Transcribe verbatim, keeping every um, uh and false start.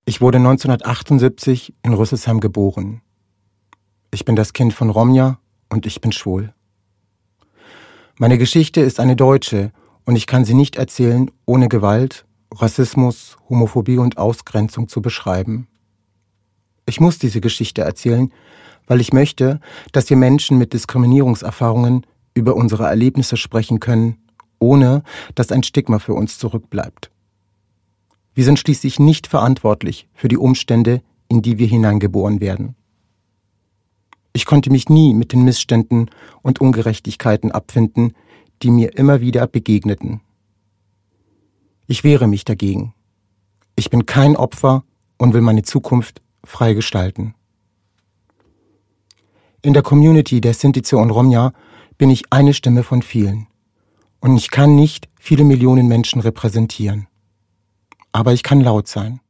Ich wurde neunzehnhundertachtundsiebzig in Rüsselsheim geboren. Ich bin das Kind von Romja und ich bin schwul. Meine Geschichte ist eine deutsche und ich kann sie nicht erzählen, ohne Gewalt, Rassismus, Homophobie und Ausgrenzung zu beschreiben. Ich muss diese Geschichte erzählen, weil ich möchte, dass wir Menschen mit Diskriminierungserfahrungen über unsere Erlebnisse sprechen können, ohne dass ein Stigma für uns zurückbleibt. Wir sind schließlich nicht verantwortlich für die Umstände, in die wir hineingeboren werden. Ich konnte mich nie mit den Missständen und Ungerechtigkeiten abfinden, die mir immer wieder begegneten. Ich wehre mich dagegen. Ich bin kein Opfer und will meine Zukunft frei gestalten. In der Community der Sinti und Romja bin ich eine Stimme von vielen. Und ich kann nicht viele Millionen Menschen repräsentieren. Aber ich kann laut sein.